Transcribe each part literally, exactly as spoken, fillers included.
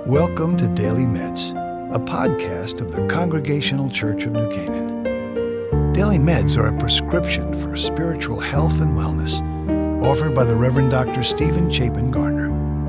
Welcome to Daily Meds, a podcast of the Congregational Church of New Canaan. Daily Meds are a prescription for spiritual health and wellness, offered by the Reverend Doctor Stephen Chapin Garner.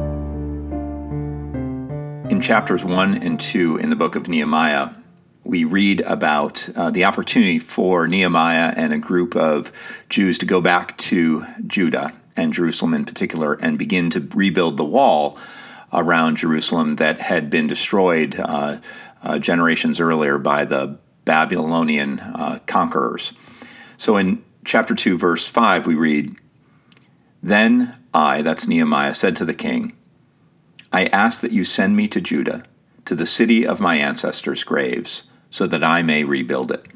In chapters one and two in the book of Nehemiah, we read about uh, the opportunity for Nehemiah and a group of Jews to go back to Judah and Jerusalem in particular and begin to rebuild the wall around Jerusalem that had been destroyed uh, uh, generations earlier by the Babylonian uh, conquerors. So in chapter two, verse five, we read, "Then I," that's Nehemiah, "said to the king, I ask that you send me to Judah, to the city of my ancestors' graves, so that I may rebuild it."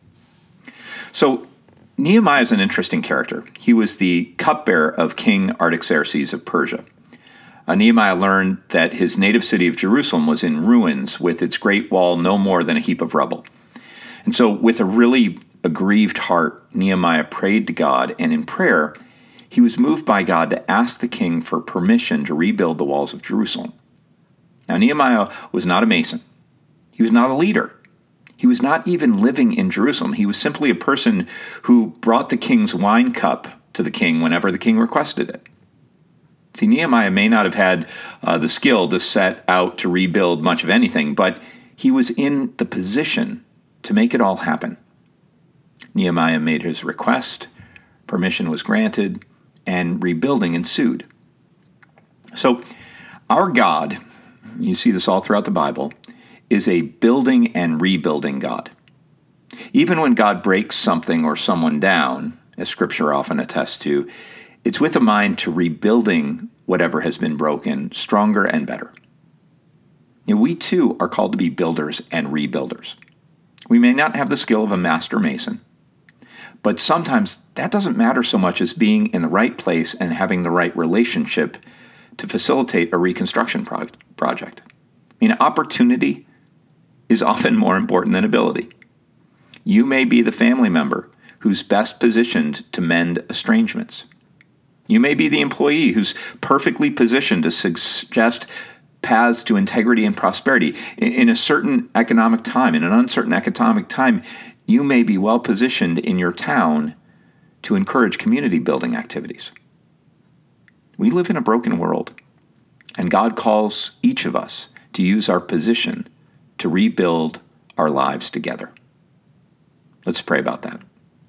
So Nehemiah is an interesting character. He was the cupbearer of King Artaxerxes of Persia. Uh, Nehemiah learned that his native city of Jerusalem was in ruins, with its great wall no more than a heap of rubble. And so with a really aggrieved heart, Nehemiah prayed to God, and in prayer, he was moved by God to ask the king for permission to rebuild the walls of Jerusalem. Now, Nehemiah was not a mason. He was not a leader. He was not even living in Jerusalem. He was simply a person who brought the king's wine cup to the king whenever the king requested it. See, Nehemiah may not have had uh, the skill to set out to rebuild much of anything, but he was in the position to make it all happen. Nehemiah made his request, permission was granted, and rebuilding ensued. So, our God, you see this all throughout the Bible, is a building and rebuilding God. Even when God breaks something or someone down, as Scripture often attests to, it's with a mind to rebuilding whatever has been broken stronger and better. And we too are called to be builders and rebuilders. We may not have the skill of a master mason, but sometimes that doesn't matter so much as being in the right place and having the right relationship to facilitate a reconstruction pro- project. I mean, opportunity is often more important than ability. You may be the family member who's best positioned to mend estrangements. You may be the employee who's perfectly positioned to suggest paths to integrity and prosperity. In a certain economic time, in an uncertain economic time, you may be well positioned in your town to encourage community building activities. We live in a broken world, and God calls each of us to use our position to rebuild our lives together. Let's pray about that.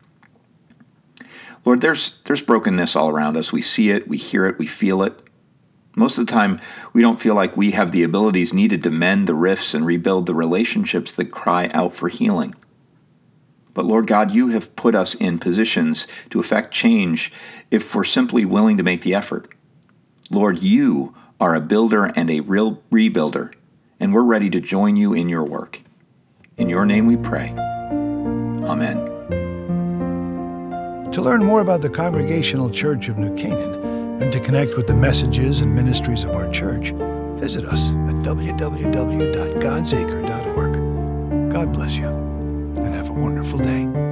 Lord, there's there's brokenness all around us. We see it, we hear it, we feel it. Most of the time, we don't feel like we have the abilities needed to mend the rifts and rebuild the relationships that cry out for healing. But Lord God, you have put us in positions to effect change if we're simply willing to make the effort. Lord, you are a builder and a real rebuilder, and we're ready to join you in your work. In your name we pray. Amen. To learn more about the Congregational Church of New Canaan and to connect with the messages and ministries of our church, visit us at w w w dot gods acre dot org. God bless you, and have a wonderful day.